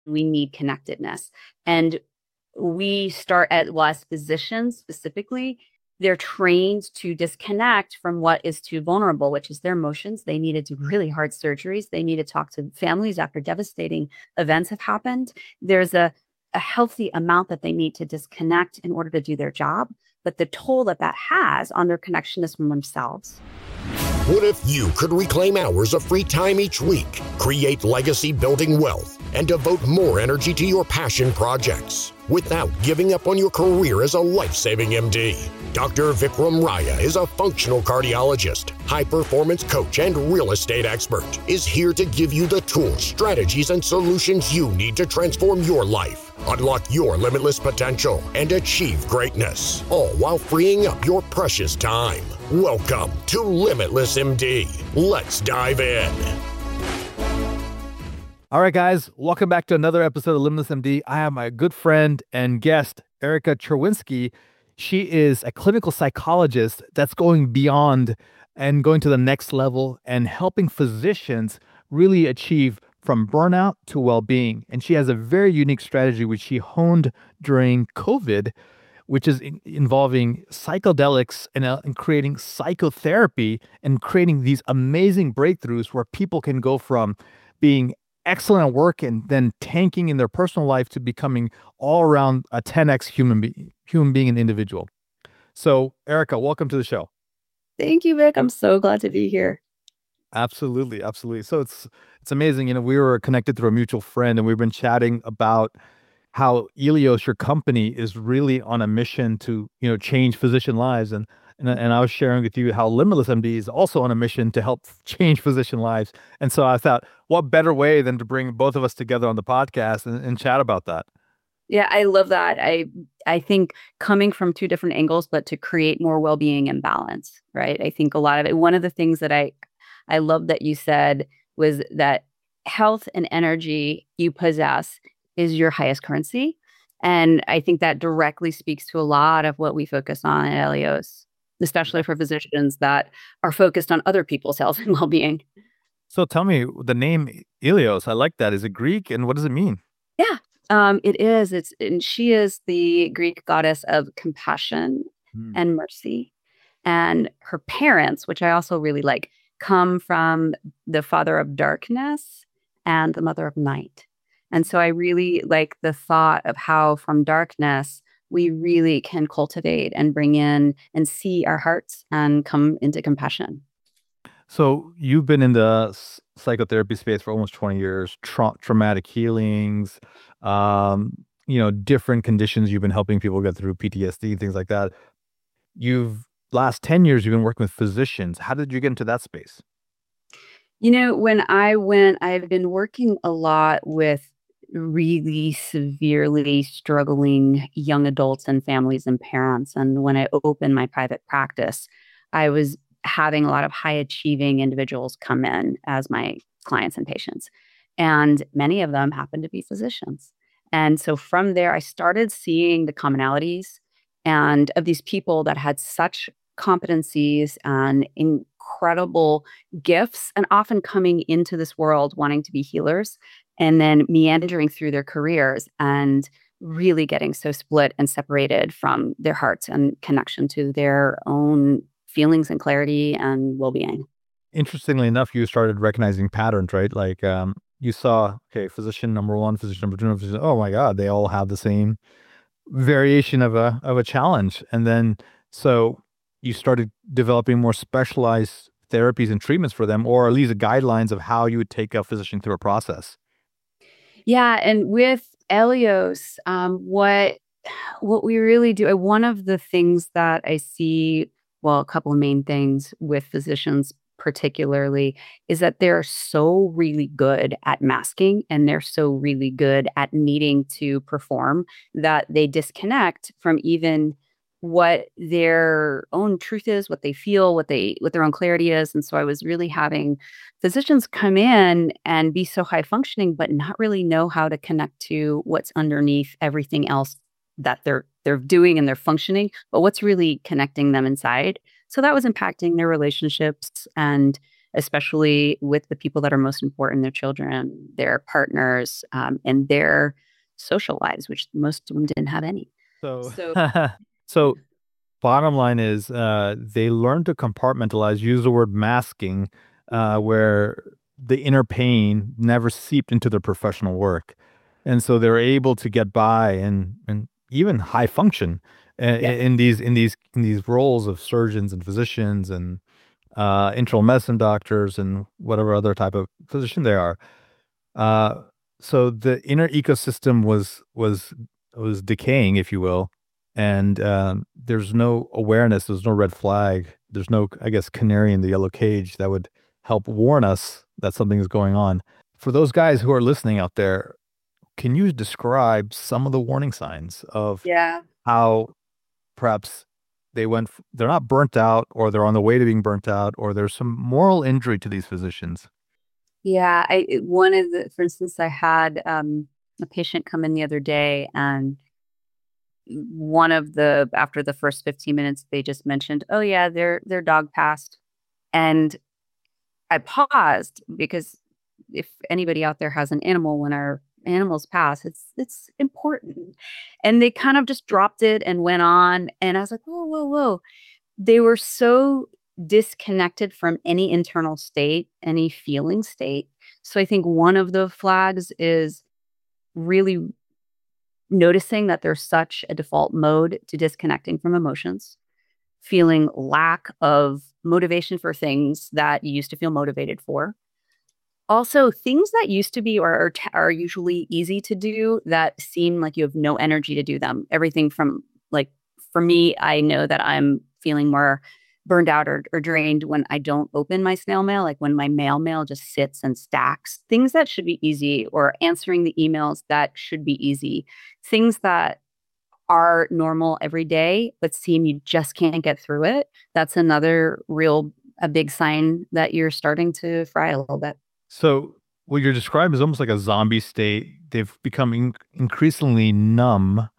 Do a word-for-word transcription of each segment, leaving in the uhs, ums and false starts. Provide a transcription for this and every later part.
we need connectedness. And we start at, well, as physicians specifically, they're trained to disconnect from what is too vulnerable, which is their emotions. They need to do really hard surgeries. They need to talk to families after devastating events have happened. There's a, a healthy amount that they need to disconnect in order to do their job. But the toll that that has on their connection is from themselves. What if you could reclaim hours of free time each week, create legacy building wealth, and devote more energy to your passion projects without giving up on your career as a life-saving M D? Doctor Vikram Raya is a functional cardiologist, high-performance coach, and real estate expert. Is here to give you the tools, strategies, and solutions you need to transform your life, unlock your limitless potential, and achieve greatness, all while freeing up your precious time. Welcome to Limitless M D. Let's dive in. All right, guys, welcome back to another episode of Limitless M D. I have my good friend and guest, Erica Cherwinski. She is a clinical psychologist that's going beyond and going to the next level and helping physicians really achieve from burnout to well-being. And she has a very unique strategy which she honed during COVID, which is in, involving psychedelics and, uh, and creating psychotherapy and creating these amazing breakthroughs where people can go from being excellent at work and then tanking in their personal life to becoming all around a ten X human, be- human being and individual. So, Erica, welcome to the show. Thank you, Vic. I'm so glad to be here. Absolutely, absolutely. So it's it's amazing. You know, we were connected through a mutual friend, and we've been chatting about how Elios, your company, is really on a mission to, you know, change physician lives. And and, and I was sharing with you how Limitless M D is also on a mission to help change physician lives. And so I thought, what better way than to bring both of us together on the podcast and, and chat about that? Yeah, I love that. I I think coming from two different angles, but to create more well-being and balance, right? I think a lot of it, one of the things that I I love that you said was that health and energy you possess is your highest currency. And I think that directly speaks to a lot of what we focus on at Elios, especially for physicians that are focused on other people's health and well-being. So tell me, the name Elios, I like that. Is it Greek? And what does it mean? Yeah, um, it is. It's and she is the Greek goddess of compassion Hmm. and mercy. And her parents, which I also really like, come from the father of darkness and the mother of night. And so I really like the thought of how from darkness we really can cultivate and bring in and see our hearts and come into compassion. So you've been in the s- psychotherapy space for almost twenty years, tra- traumatic healings, um, you know, different conditions you've been helping people get through, P T S D, things like that. You've last ten years, you've been working with physicians. How did you get into that space? You know, when I went, I've been working a lot with really severely struggling young adults and families and parents. And when I opened my private practice, I was having a lot of high achieving individuals come in as my clients and patients. And many of them happened to be physicians. And so from there, I started seeing the commonalities and of these people that had such competencies and incredible gifts, and often coming into this world wanting to be healers and then meandering through their careers and really getting so split and separated from their hearts and connection to their own feelings and clarity and well-being. Interestingly enough, you started recognizing patterns, right? Like um, you saw, okay, physician number one, physician number two, physician, oh my God, they all have the same variation of a of a challenge. And then so you started developing more specialized therapies and treatments for them, or at least guidelines of how you would take a physician through a process. Yeah, and with Elios, um, what what we really do, uh, one of the things that I see, well, a couple of main things with physicians particularly, is that they're so really good at masking and they're so really good at needing to perform that they disconnect from even what their own truth is, what they feel, what they what their own clarity is. And so I was really having physicians come in and be so high functioning, but not really know how to connect to what's underneath everything else that they're they're doing and they're functioning, but what's really connecting them inside. So that was impacting their relationships and especially with the people that are most important, their children, their partners, um, and their social lives, which most of them didn't have any. So, So, so bottom line is, uh, they learn to compartmentalize, use the word masking, uh, where the inner pain never seeped into their professional work. And so they're able to get by and, and even high function uh, yeah. in these, in these, in these roles of surgeons and physicians and, uh, internal medicine doctors and whatever other type of physician they are. Uh, so the inner ecosystem was, was, was decaying, if you will. And um, there's no awareness, there's no red flag, there's no, I guess, canary in the yellow cage that would help warn us that something is going on. For those guys who are listening out there, can you describe some of the warning signs of Yeah. how perhaps they went, f- they're not burnt out, or they're on the way to being burnt out, or there's some moral injury to these physicians? Yeah. I, it- one of the, for instance, I had um, a patient come in the other day, and one of the, after the first fifteen minutes, they just mentioned, oh, yeah, their, their dog passed. And I paused because if anybody out there has an animal, when our animals pass, it's it's important. And they kind of just dropped it and went on. And I was like, whoa, whoa, whoa. They were so disconnected from any internal state, any feeling state. So I think one of the flags is really noticing that there's such a default mode to disconnecting from emotions, feeling lack of motivation for things that you used to feel motivated for. Also, things that used to be or are, t- are usually easy to do that seem like you have no energy to do them. Everything from, like, for me, I know that I'm feeling more burned out or, or drained when I don't open my snail mail, like when my mail mail just sits and stacks. Things that should be easy, or answering the emails that should be easy. Things that are normal every day, but seem you just can't get through it. That's another real, a big sign that you're starting to fry a little bit. So what you're describing is almost like a zombie state. They've become in- increasingly numb,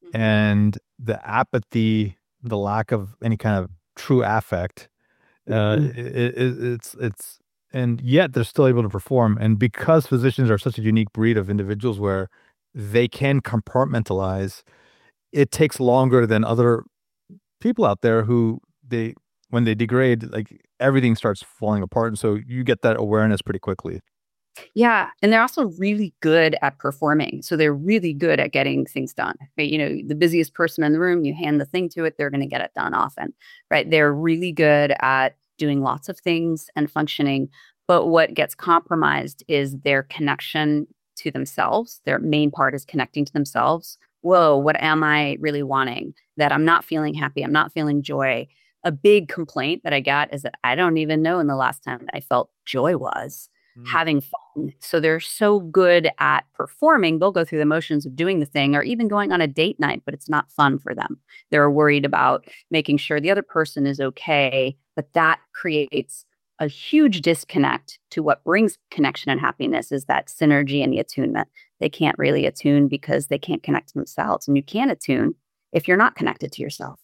and the apathy, the lack of any kind of true affect, uh, Mhm. i i- it's it's, and yet they're still able to perform. And because physicians are such a unique breed of individuals where they can compartmentalize, it takes longer than other people out there who they when they degrade, like everything starts falling apart, and so you get that awareness pretty quickly. Yeah. And they're also really good at performing. So they're really good at getting things done. Right? You know, the busiest person in the room, you hand the thing to it, they're going to get it done often. Right. They're really good at doing lots of things and functioning. But what gets compromised is their connection to themselves. Their main part is connecting to themselves. Whoa, what am I really wanting? That I'm not feeling happy. I'm not feeling joy. A big complaint that I got is that I don't even know when the last time that I felt joy was Mm. having fun. So they're so good at performing. They'll go through the motions of doing the thing or even going on a date night, but it's not fun for them. They're worried about making sure the other person is okay, but that creates a huge disconnect to what brings connection and happiness is that synergy and the attunement. They can't really attune because they can't connect to themselves. And you can't attune if you're not connected to yourself.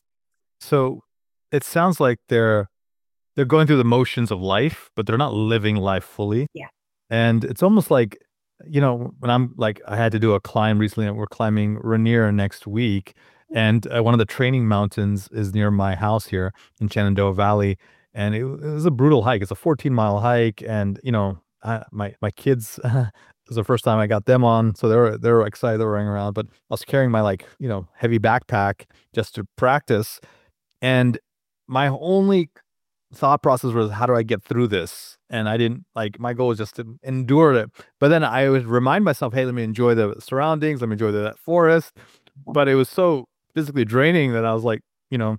So it sounds like they're they're going through the motions of life, but they're not living life fully. Yeah. And it's almost like, you know, when I'm like, I had to do a climb recently, and we're climbing Rainier next week. And uh, one of the training mountains is near my house here in Shenandoah Valley. And it, it was a brutal hike. It's a fourteen mile hike. And, you know, I, my, my kids, it was the first time I got them on. So they were, they were excited, they were running around, but I was carrying my, like, you know, heavy backpack just to practice. And my only thought process was, how do I get through this? And I didn't, like, my goal was just to endure it. But then I would remind myself, hey, let me enjoy the surroundings, let me enjoy the that forest. But it was so physically draining that I was like, you know,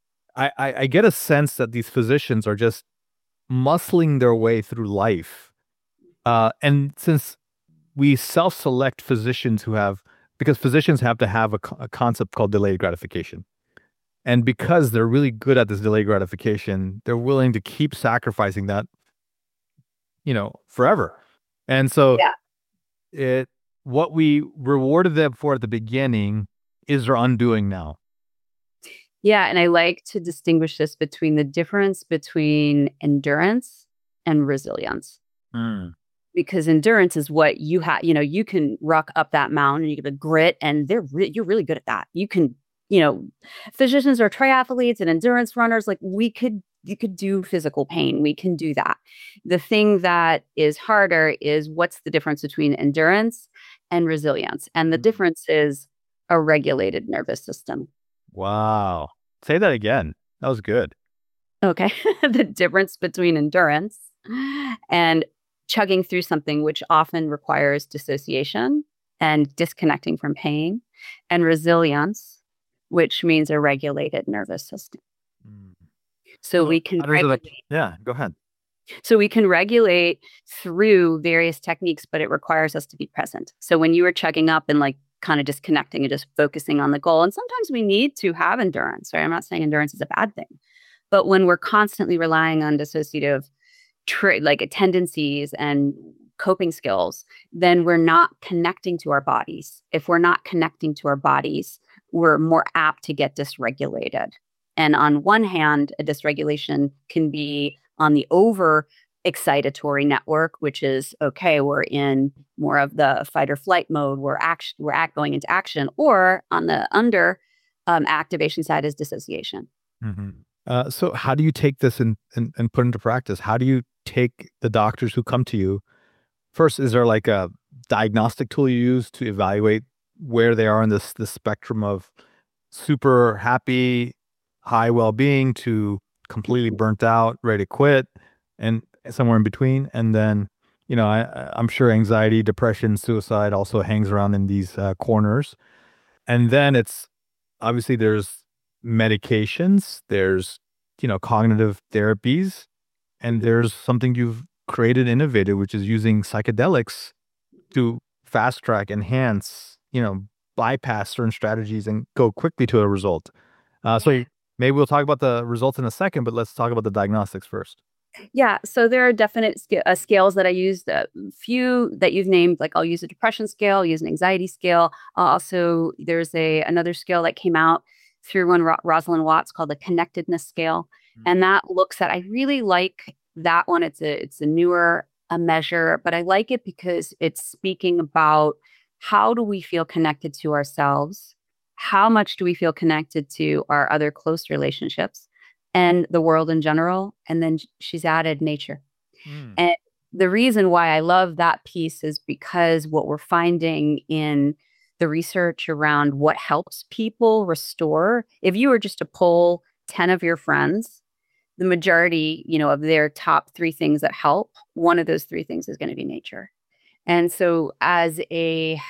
I, I, I get a sense that these physicians are just muscling their way through life. Uh, and since we self-select physicians who have, because physicians have to have a, co- a concept called delayed gratification. And because they're really good at this delayed gratification, they're willing to keep sacrificing that, you know, forever. And so Yeah. it, what we rewarded them for at the beginning is their undoing now. Yeah, and I like to distinguish this between the difference between endurance and resilience. Mm. Because endurance is what you have, you know, you can ruck up that mountain and you get the grit, and they're re- you're really good at that. You can, you know, physicians are triathletes and endurance runners. Like we could, you could do physical pain. We can do that. The thing that is harder is what's the difference between endurance and resilience. And the difference is a regulated nervous system. Wow. Say that again. That was good. Okay. The difference between endurance and chugging through something, which often requires dissociation and disconnecting from pain, and resilience, which means a regulated nervous system. Mm. So, so we can regulate. Like, yeah, go ahead. So we can regulate through various techniques, but it requires us to be present. So when you were chugging up and like kind of disconnecting and just focusing on the goal, and sometimes we need to have endurance, right? I'm not saying endurance is a bad thing, but when we're constantly relying on dissociative Tra- like tendencies and coping skills, then we're not connecting to our bodies. If we're not connecting to our bodies, we're more apt to get dysregulated. And on one hand, a dysregulation can be on the over excitatory network, which is, okay, we're in more of the fight or flight mode. We're act- we're act- going into action. Or on the under um, activation side is dissociation. Mm-hmm. Uh, so how do you take this and, and, and put into practice? How do you take the doctors who come to you? First, is there like a diagnostic tool you use to evaluate where they are in this, this spectrum of super happy, high well-being to completely burnt out, ready to quit, and somewhere in between? And then, you know, I, I'm sure anxiety, depression, suicide also hangs around in these uh, corners. And then it's obviously there's medications, there's, you know, cognitive therapies, and there's something you've created, innovated, which is using psychedelics to fast track, enhance, you know, bypass certain strategies and go quickly to a result. Uh, so maybe we'll talk about the results in a second, but let's talk about the diagnostics first. Yeah, so there are definite sc- uh, scales that I use. A few that you've named, like I'll use a depression scale, use an anxiety scale. Uh, also, there's a another scale that came out through one Ro- Rosalind Watts called the connectedness scale, mm-hmm. and that looks at. I really like that one. It's a it's a newer a measure, but I like it because it's speaking about how do we feel connected to ourselves, how much do we feel connected to our other close relationships, and the world in general. And then she's added nature. Mm. And the reason why I love that piece is because what we're finding in the research around what helps people restore, if you were just to poll ten of your friends, the majority, you know, of their top three things that help, one of those three things is going to be nature. And so as a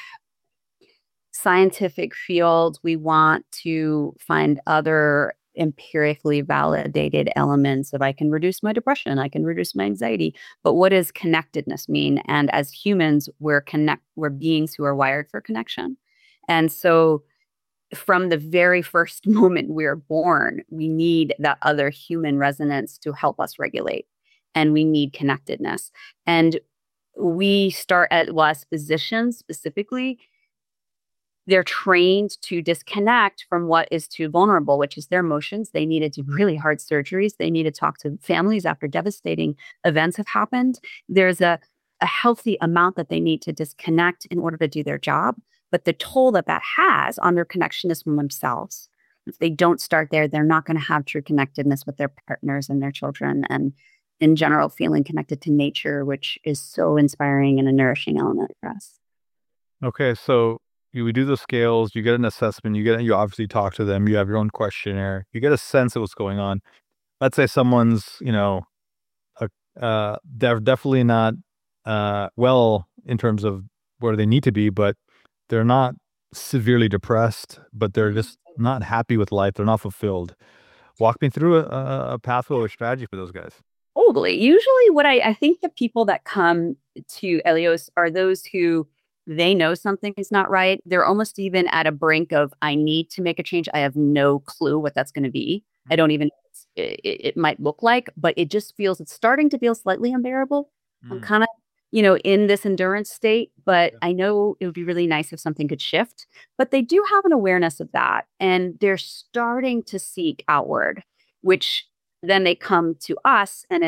scientific field, we want to find other empirically validated elements of I can reduce my depression, I can reduce my anxiety. But what does connectedness mean? And as humans, we're connect we're beings who are wired for connection. And so from the very first moment we're born, we need that other human resonance to help us regulate. And we need connectedness. And we start at, well, as physicians specifically, they're trained to disconnect from what is too vulnerable, which is their emotions. They need to do really hard surgeries. They need to talk to families after devastating events have happened. There's a, a healthy amount that they need to disconnect in order to do their job. But the toll that that has on their connection is from themselves. If they don't start there, they're not going to have true connectedness with their partners and their children, and in general, feeling connected to nature, which is so inspiring and a nourishing element for us. Okay, so you we do the scales, you get an assessment, you get you obviously talk to them, you have your own questionnaire, you get a sense of what's going on. Let's say someone's, you know, a, uh, they're definitely not uh, well in terms of where they need to be, but they're not severely depressed, but they're just not happy with life. They're not fulfilled. Walk me through a, a pathway or strategy for those guys. Totally. Usually what I, I think the people that come to Elios are those who they know something is not right. They're almost even at a brink of, I need to make a change. I have no clue what that's going to be. I don't even, it, it might look like, but it just feels, it's starting to feel slightly unbearable. Mm. I'm kind of, you know, in this endurance state, but yeah. I know it would be really nice if something could shift, but they do have an awareness of that. And they're starting to seek outward, which then they come to us and it's,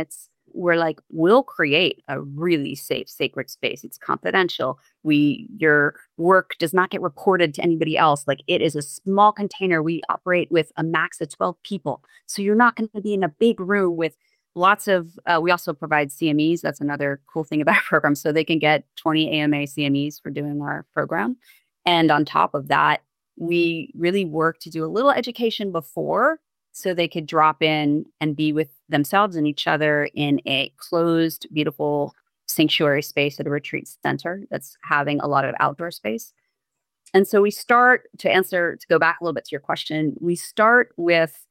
we're like, we'll create a really safe, sacred space. It's confidential. We, your work does not get reported to anybody else. Like, it is a small container. We operate with a max of twelve people. So you're not going to be in a big room with lots of, uh, we also provide C M Es. That's another cool thing about our program. So they can get twenty A M A C M Es for doing our program. And on top of that, we really work to do a little education before, so they could drop in and be with themselves and each other in a closed, beautiful sanctuary space at a retreat center that's having a lot of outdoor space. And so we start, to answer, to go back a little bit to your question, we start with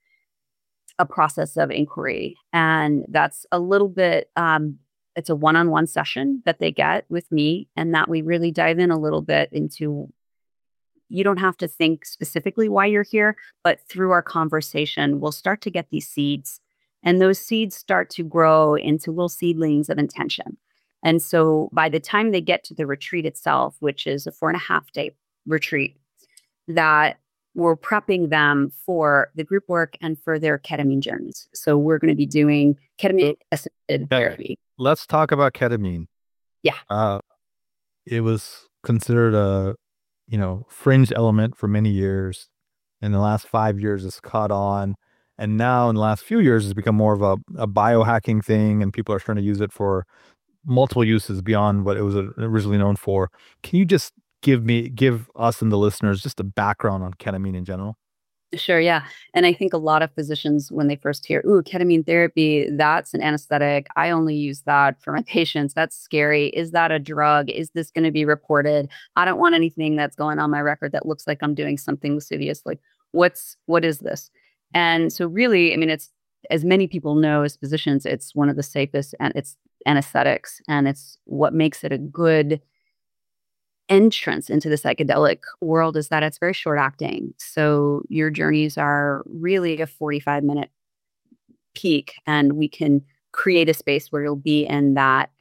a process of inquiry. And that's a little bit, um, it's a one-on-one session that they get with me, and that we really dive in a little bit into, you don't have to think specifically why you're here, but through our conversation, we'll start to get these seeds, and those seeds start to grow into little seedlings of intention. And so by the time they get to the retreat itself, which is a four and a half day retreat, that we're prepping them for the group work and for their ketamine journeys. So we're going to be doing ketamine assisted therapy. Let's talk about ketamine. Yeah. Uh, it was considered a, you know, fringe element for many years. In the last five years, it's caught on. And now in the last few years, it's become more of a, a biohacking thing, and people are starting to use it for multiple uses beyond what it was originally known for. Can you just give me, give us and the listeners just a background on ketamine in general? Sure, yeah. And I think a lot of physicians, when they first hear, ooh, ketamine therapy, that's an anesthetic. I only use that for my patients. That's scary. Is that a drug? Is this going to be reported? I don't want anything that's going on my record that looks like I'm doing something lascivious. Like, what's, what is this? And so really, I mean, it's, as many people know as physicians, it's one of the safest, and it's anesthetics, and it's what makes it a good entrance into the psychedelic world, is that it's very short acting. So your journeys are really a forty-five minute peak, and we can create a space where you'll be in that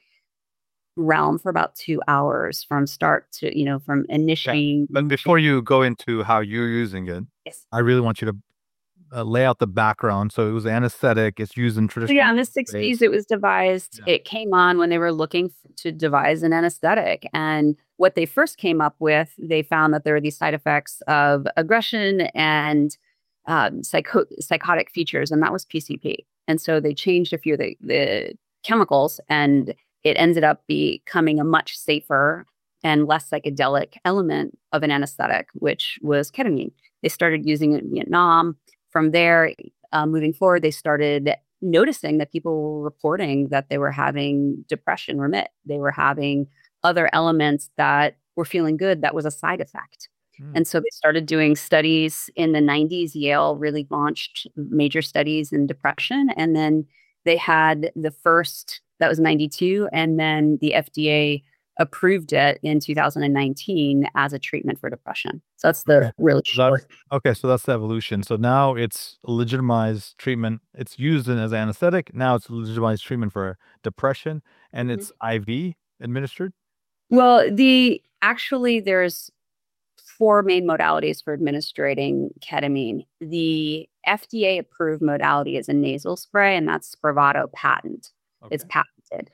realm for about two hours from start to, you know, from initiating. Yeah. But before you go into how you're using it, yes. I really want you to uh, lay out the background. So it was anesthetic. It's used in traditional. So yeah, in the sixties, it was devised. Yeah. It came on when they were looking f- to devise an anesthetic. And what they first came up with, they found that there were these side effects of aggression and um, psycho- psychotic features, and that was P C P. And so they changed a few of the, the chemicals, and it ended up becoming a much safer and less psychedelic element of an anesthetic, which was ketamine. They started using it in Vietnam. From there, uh, moving forward, they started noticing that people were reporting that they were having depression remit. They were having other elements that were feeling good. That was a side effect. Mm. And so they started doing studies in the nineties. Yale really launched major studies in depression. And then they had the first, that was ninety-two. And then the F D A approved it in two thousand nineteen as a treatment for depression. So that's the okay. really short. That's, okay, so that's the evolution. So now it's legitimized treatment. It's used in as anesthetic. Now it's legitimized treatment for depression, and mm-hmm. it's I V administered. Well, the actually there's four main modalities for administering ketamine. The F D A approved modality is a nasal spray, and that's Spravato patent. Okay. It's patented.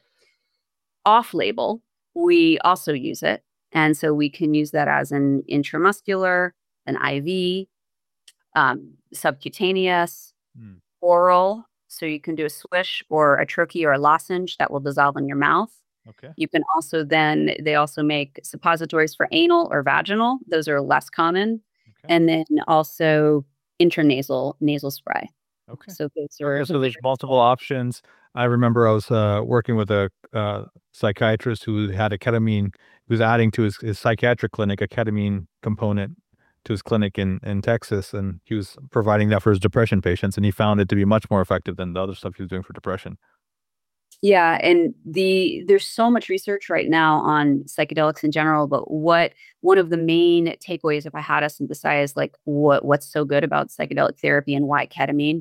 Off-label, we also use it. And so we can use that as an intramuscular, an I V, um, subcutaneous, mm. oral. So you can do a swish or a troche or a lozenge that will dissolve in your mouth. Okay. You can also then, they also make suppositories for anal or vaginal. Those are less common. Okay. And then also intranasal nasal spray. Okay. So those are. Okay, so there's multiple options. I remember I was uh, working with a uh, psychiatrist who had a ketamine, who was adding to his, his psychiatric clinic a ketamine component to his clinic in, in Texas, and he was providing that for his depression patients, and he found it to be much more effective than the other stuff he was doing for depression. Yeah, and the there's so much research right now on psychedelics in general, but what one of the main takeaways, if I had to synthesize like what what's so good about psychedelic therapy and why ketamine,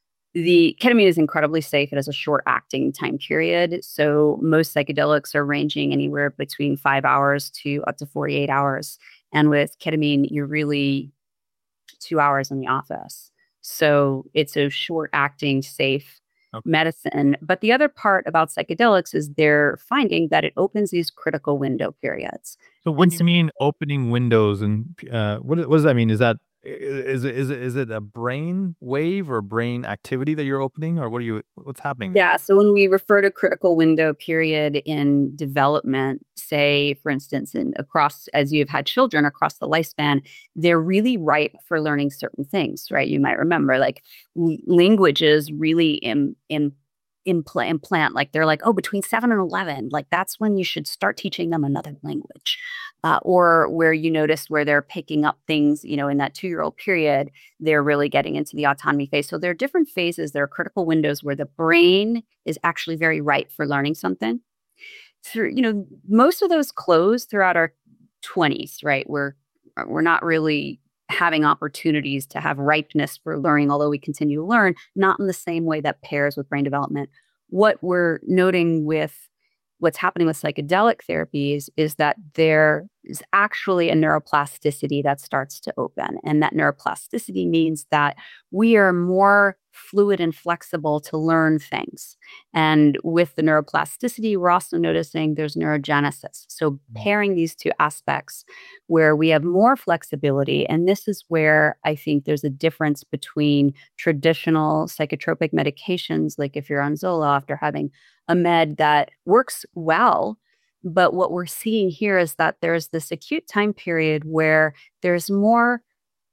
the ketamine is incredibly safe. It has a short acting time period. So most psychedelics are ranging anywhere between five hours to up to forty-eight hours. And with ketamine, you're really two hours in the office. So it's a short acting, safe Okay. medicine. But the other part about psychedelics is they're finding that it opens these critical window periods. So when And you so, mean opening windows and uh, what what does that mean? Is that i- is it is it is it a brain wave or brain activity that you're opening, or what are you what's happening there? yeah, so when we refer to critical window period in development, say, for instance, in across as you've had children across the lifespan, they're really ripe for learning certain things, right? You might remember like l- languages really im, im, impl- implant, like they're like, oh, between seven and eleven, like that's when you should start teaching them another language. Uh, or where you notice where they're picking up things, you know, in that two year old period, they're really getting into the autonomy phase. So there are different phases. There are critical windows where the brain is actually very ripe for learning something. Through, you know, most of those close throughout our twenties, right? We're we're not really having opportunities to have ripeness for learning, although we continue to learn, not in the same way that pairs with brain development. What we're noting with what's happening with psychedelic therapies is that there is actually a neuroplasticity that starts to open. And that neuroplasticity means that we are more fluid and flexible to learn things. And with the neuroplasticity, we're also noticing there's neurogenesis. So pairing these two aspects where we have more flexibility, and this is where I think there's a difference between traditional psychotropic medications, like if you're on Zoloft or having a med that works well. But what we're seeing here is that there's this acute time period where there's more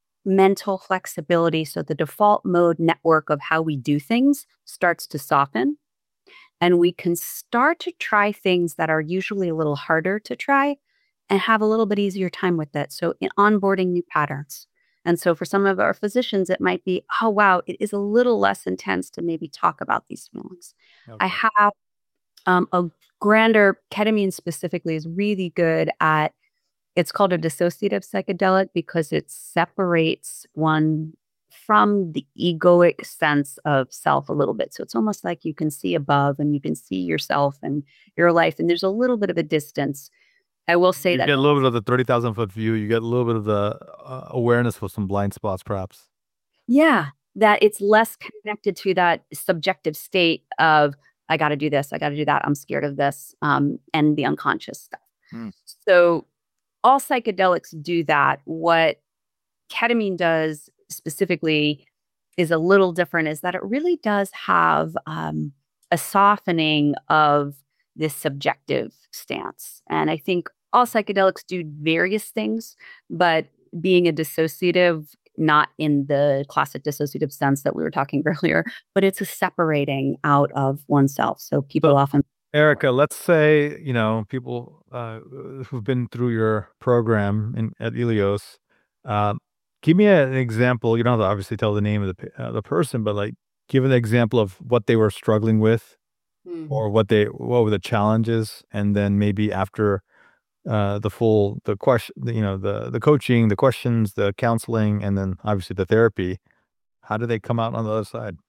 mental flexibility. So the default mode network of how we do things starts to soften. And we can start to try things that are usually a little harder to try and have a little bit easier time with it. So in onboarding new patterns. And so for some of our physicians, it might be, oh, wow, it is a little less intense to maybe talk about these feelings. I Okay. have um, a grander ketamine specifically is really good at it's called a dissociative psychedelic because it separates one from the egoic sense of self a little bit. So it's almost like you can see above and you can see yourself and your life, and there's a little bit of a distance. I will say You that, get a little bit of the thirty thousand foot view. You get a little bit of the uh, awareness for some blind spots, perhaps. yeah, that it's less connected to that subjective state of, I got to do this, I got to do that, I'm scared of this, um, and the unconscious stuff. Hmm. So all psychedelics do that. What ketamine does specifically is a little different, is that it really does have um, a softening of this subjective stance. And I think all psychedelics do various things, but being a dissociative, not in the classic dissociative sense that we were talking earlier, but it's a separating out of oneself. So So, people often, Erica, let's say, you know, people uh, who've been through your program in, at Ilios, um, give me an example. You don't have to obviously tell the name of the pe- uh, the person, but like give an example of what they were struggling with mm. or what they what were the challenges, and then maybe after uh, the full the question, you know, the the coaching, the questions, the counseling, and then obviously the therapy. How do they come out on the other side?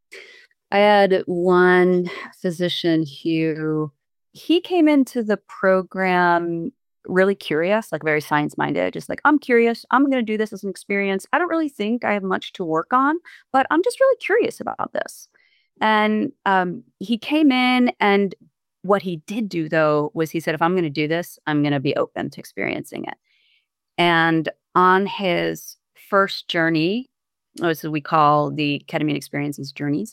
I had one physician who he came into the program really curious, like very science minded, just like, I'm curious. I'm going to do this as an experience. I don't really think I have much to work on, but I'm just really curious about this. And um, he came in, and what he did do, though, was he said, if I'm going to do this, I'm going to be open to experiencing it. And on his first journey, as we call the ketamine experiences journeys,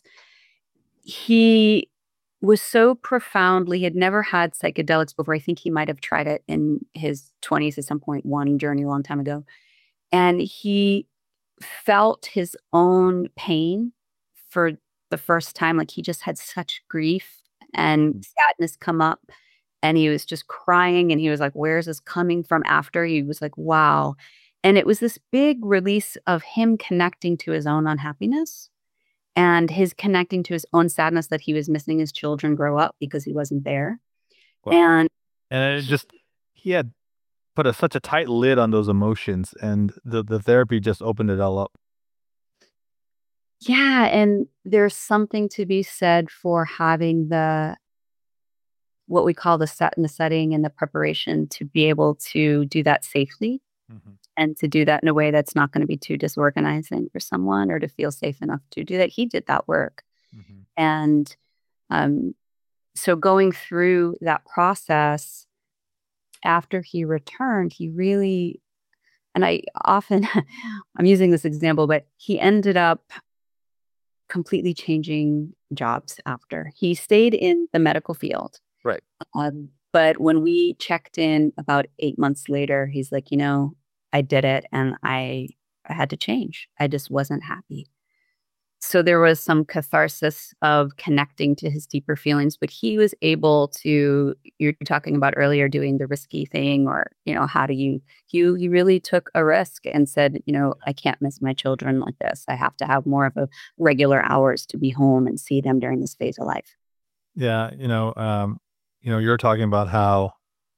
he was so profoundly, he had never had psychedelics before. I think he might have tried it in his twenties at some point, one journey a long time ago. And he felt his own pain for the first time. Like he just had such grief and sadness come up. And he was just crying. And he was like, where's this coming from after? He was like, wow. And it was this big release of him connecting to his own unhappiness and his connecting to his own sadness that he was missing his children grow up because he wasn't there. Wow. And And it just he had put a, such a tight lid on those emotions, and the the therapy just opened it all up. yeah, and there's something to be said for having the what we call the set and the setting and the preparation to be able to do that safely Mhm. and to do that in a way that's not going to be too disorganizing for someone or to feel safe enough to do that. He did that work. Mhm. And um, so going through that process after he returned, he really, and I often, I'm using this example, but he ended up completely changing jobs after. He stayed in the medical field. Right. Um, but when we checked in about eight months later, he's like, you know, I did it and I, I had to change. I just wasn't happy. So there was some catharsis of connecting to his deeper feelings, but he was able to, you're talking about earlier doing the risky thing, or, you know, how do you, you, he really took a risk and said, you know, I can't miss my children like this. I have to have more of a regular hours to be home and see them during this phase of life. Yeah. You know, um, you know, you're talking about how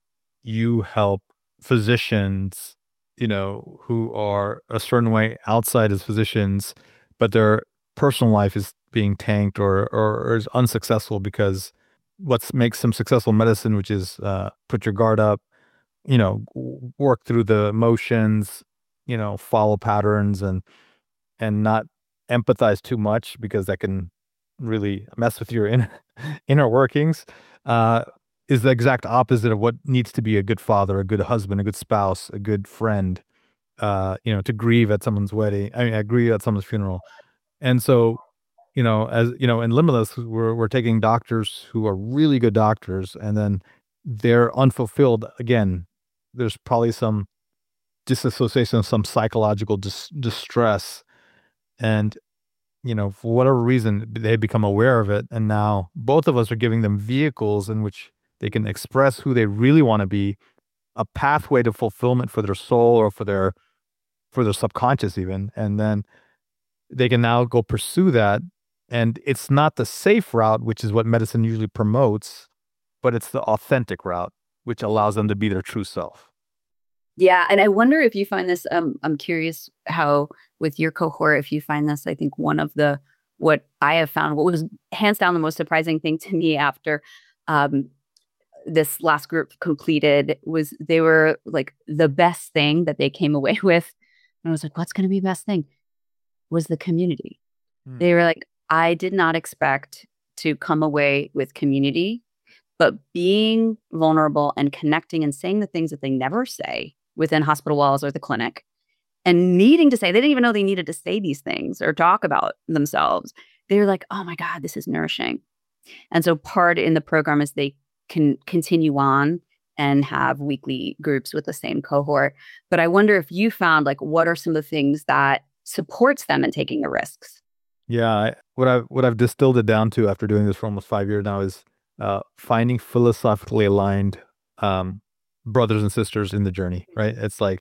you help physicians, you know, who are a certain way outside as physicians, but their personal life is being tanked or, or, or is unsuccessful because what makes some successful medicine, which is uh, put your guard up, you know, work through the motions, you know, follow patterns and and not empathize too much because that can really mess with your inner, inner workings, uh, is the exact opposite of what needs to be a good father, a good husband, a good spouse, a good friend, uh, you know, to grieve at someone's wedding. I mean, I grieve at someone's funeral. And so, you know, as you know, in Limitless, we're we're taking doctors who are really good doctors, and then they're unfulfilled. Again, there's probably some disassociation, some psychological dis- distress, and you know, for whatever reason, they become aware of it, and now both of us are giving them vehicles in which they can express who they really want to be, a pathway to fulfillment for their soul or for their for their subconscious even, and then they can now go pursue that. And it's not the safe route, which is what medicine usually promotes, but it's the authentic route, which allows them to be their true self. Yeah. And I wonder if you find this, um, I'm curious how with your cohort, if you find this, I think one of the, what I have found, what was hands down the most surprising thing to me after um, this last group completed was they were like the best thing that they came away with. And I was like, what's going to be the best thing? Was the community. Hmm. They were like, I did not expect to come away with community, but being vulnerable and connecting and saying the things that they never say within hospital walls or the clinic and needing to say, they didn't even know they needed to say these things or talk about themselves. They were like, oh my God, this is nourishing. And so part in the program is they can continue on and have weekly groups with the same cohort. But I wonder if you found like, what are some of the things that supports them in taking the risks? Yeah, I, what I've what I've distilled it down to after doing this for almost five years now is uh, finding philosophically aligned um, brothers and sisters in the journey. Right? It's like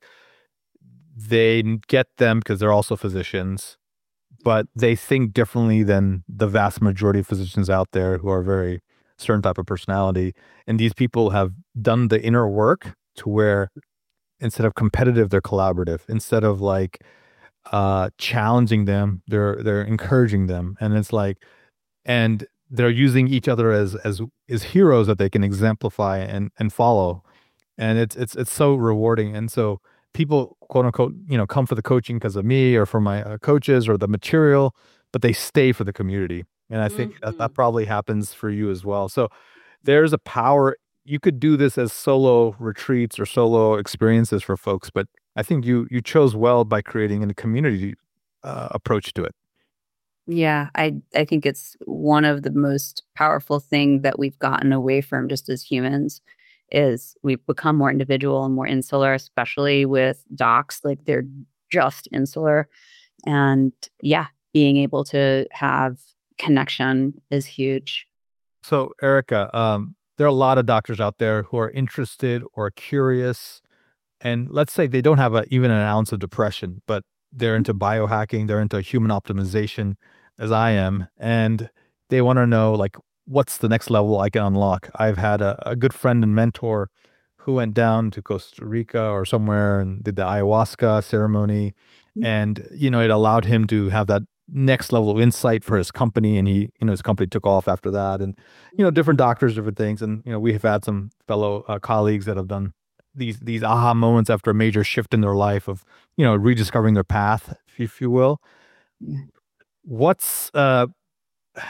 they get them because they're also physicians, but they think differently than the vast majority of physicians out there who are very certain type of personality. And these people have done the inner work to where instead of competitive, they're collaborative. Instead of like uh challenging them, they're they're encouraging them, and it's like, and they're using each other as as as heroes that they can exemplify and and follow, and it's it's it's so rewarding. And so people, quote unquote, you know, come for the coaching because of me or for my uh, coaches or the material, but they stay for the community. And I think mm-hmm. that, that probably happens for you as well. So there's a power. You could do this as solo retreats or solo experiences for folks, but I think you you chose well by creating a community uh, approach to it. Yeah, I I think it's one of the most powerful things that we've gotten away from just as humans is we've become more individual and more insular, especially with docs. Like they're just insular. And yeah, being able to have connection is huge. So Erica, um, there are a lot of doctors out there who are interested or curious. And let's say they don't have a, even an ounce of depression, but they're into biohacking, they're into human optimization, as I am, and they want to know, like, what's the next level I can unlock? I've had a, a good friend and mentor who went down to Costa Rica or somewhere and did the ayahuasca ceremony, and you know, it allowed him to have that next level of insight for his company, and he, you know, his company took off after that, and you know, different doctors, different things, and you know, we have had some fellow uh, colleagues that have done these these aha moments after a major shift in their life of, you know, rediscovering their path, if you will. What's uh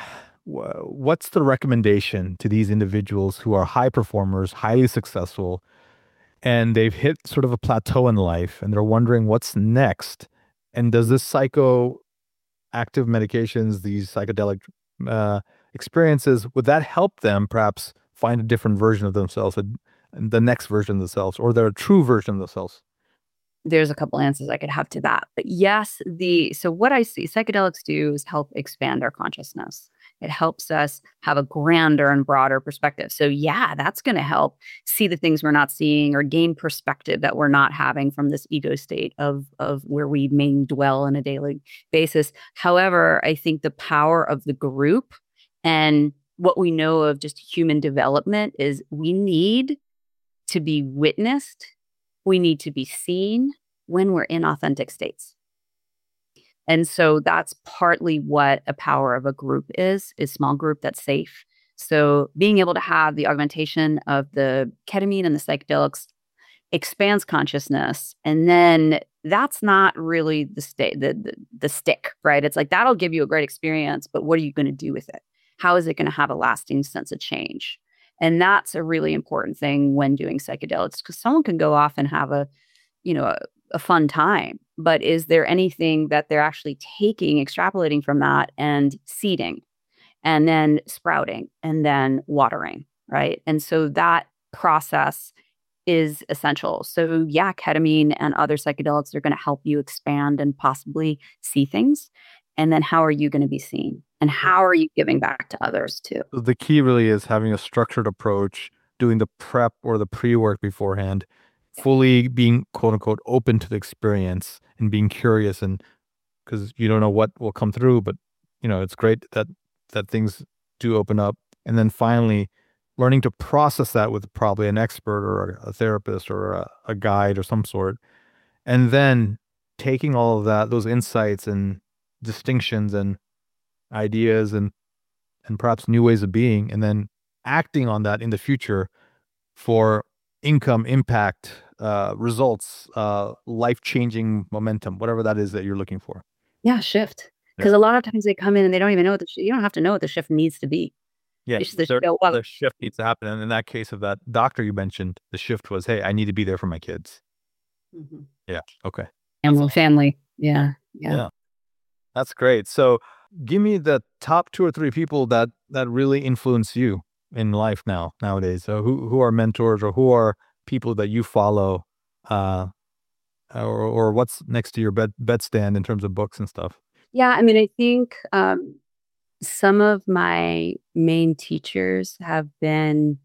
wh- what's the recommendation to these individuals who are high performers, highly successful, and they've hit sort of a plateau in life and they're wondering what's next? And does this psychoactive medications, these psychedelic uh, experiences, would that help them perhaps find a different version of themselves, a, the next version of themselves, or their true version of themselves? There's a couple answers I could have to that. But yes, the so what I see psychedelics do is help expand our consciousness. It helps us have a grander and broader perspective. So yeah, that's going to help see the things we're not seeing or gain perspective that we're not having from this ego state of of where we may dwell on a daily basis. However, I think the power of the group and what we know of just human development is we need to be witnessed, we need to be seen when we're in authentic states. And so that's partly what a power of a group is, is small group that's safe. So being able to have the augmentation of the ketamine and the psychedelics expands consciousness. And then that's not really the state, the, the, the stick, right? It's like, that'll give you a great experience, but what are you going to do with it? How is it going to have a lasting sense of change? And that's a really important thing when doing psychedelics, because someone can go off and have a, you know, a, a fun time, but is there anything that they're actually taking, extrapolating from that and seeding and then sprouting and then watering, right? And so that process is essential. So yeah, ketamine and other psychedelics are going to help you expand and possibly see things. And then how are you going to be seen? And how are you giving back to others too? The key really is having a structured approach, doing the prep or the pre-work beforehand, fully being quote unquote open to the experience and being curious, and because you don't know what will come through, but you know, it's great that that things do open up. And then finally learning to process that with probably an expert or a therapist or a, a guide or some sort. And then taking all of that, those insights and distinctions and ideas and and perhaps new ways of being, and then acting on that in the future for income, impact, uh, results, uh, life-changing momentum, whatever that is that you're looking for. Yeah, shift. Yeah. Because a lot of times they come in and they don't even know what the sh- you don't have to know what the shift needs to be. Yeah, It's just there, show up. the shift needs to happen. And in that case of that doctor you mentioned, the shift was, hey, I need to be there for my kids. Mhm. Yeah. Okay. And family. Yeah. Yeah. Yeah. That's great. So give me the top two or three people that that really influence you in life now, nowadays. So who who are mentors or who are people that you follow, uh, or or what's next to your bed bedstand in terms of books and stuff? Yeah. I mean, I think um, some of my main teachers have been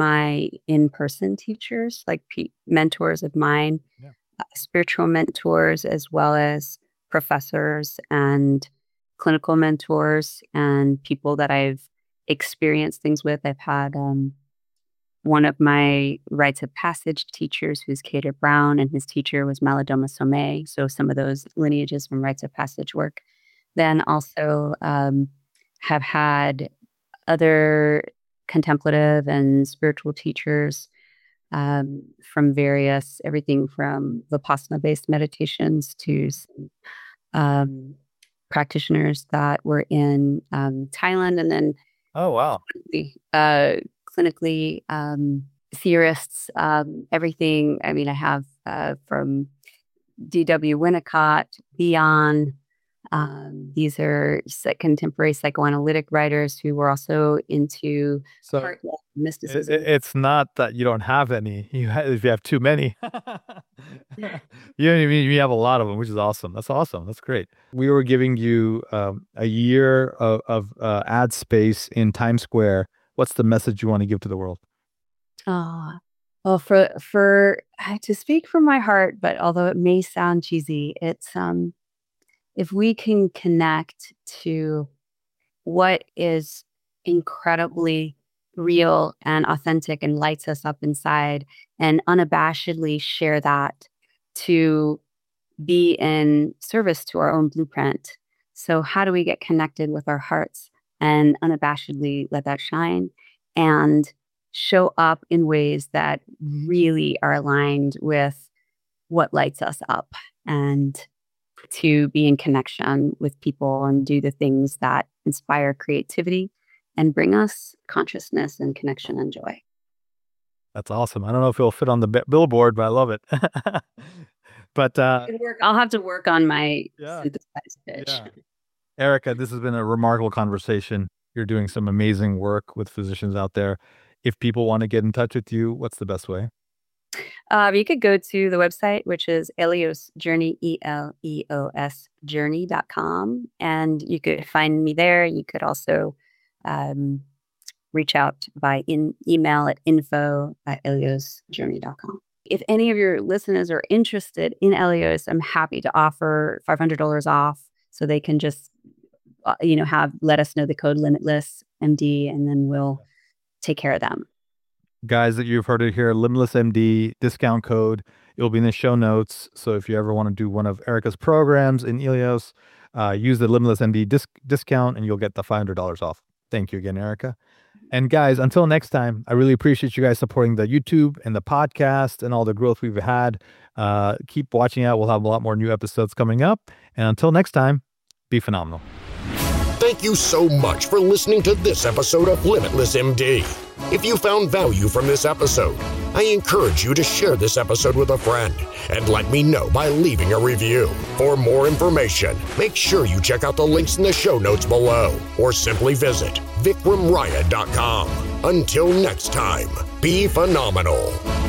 my in-person teachers, like pe- mentors of mine, Yeah. uh, spiritual mentors, as well as professors and clinical mentors and people that I've experienced things with. I've had um, one of my rites of passage teachers, who's Cater Brown, and his teacher was Malidoma Somé. So some of those lineages from rites of passage work. Then also um, have had other contemplative and spiritual teachers um, from various, everything from Vipassana-based meditations to some, um, practitioners that were in um, Thailand, and then Oh, wow. uh, clinically um, theorists, um, everything. I mean, I have uh, from D W Winnicott, Bion. Um, these are contemporary psychoanalytic writers who were also into So heart it, mysticism. it- it's not that you don't have any. You ha if you have too many, you know what I mean? You have a lot of them, which is awesome. That's awesome. That's great. We were giving you um, a year of, of uh, ad space in Times Square. What's the message you want to give to the world? Ah, well, for for to speak from my heart, but although it may sound cheesy, it's um, if we can connect to what is incredibly real and authentic and lights us up inside, and unabashedly share that to be in service to our own blueprint. So, how do we get connected with our hearts and unabashedly let that shine and show up in ways that really are aligned with what lights us up, and to be in connection with people and do the things that inspire creativity and bring us consciousness and connection and joy. That's awesome. I don't know if it'll fit on the b- billboard, but I love it. But uh, I'll have to work on my yeah, synthesized pitch. Yeah. Erica, this has been a remarkable conversation. You're doing some amazing work with physicians out there. If people want to get in touch with you, what's the best way? Uh, you could go to the website, which is Eleos Journey, E L E O S journey dot com. And you could find me there. You could also um, reach out by in email at info at eleos journey dot com. If any of your listeners are interested in Eleos, I'm happy to offer five hundred dollars off so they can just, uh, you know, have, let us know the code Limitless M D, and then we'll take care of them. Guys, that you've heard it here, Limitless M D discount code. It will be in the show notes. So if you ever want to do one of Erica's programs in Eleos, uh, use the Limitless M D disc- discount and you'll get the five hundred dollars off. Thank you again, Erica. And guys, until next time, I really appreciate you guys supporting the YouTube and the podcast and all the growth we've had. Uh, keep watching out. We'll have a lot more new episodes coming up. And until next time, be phenomenal. Thank you so much for listening to this episode of Limitless M D. If you found value from this episode, I encourage you to share this episode with a friend and let me know by leaving a review. For more information, make sure you check out the links in the show notes below or simply visit vikram raya dot com. Until next time, be phenomenal.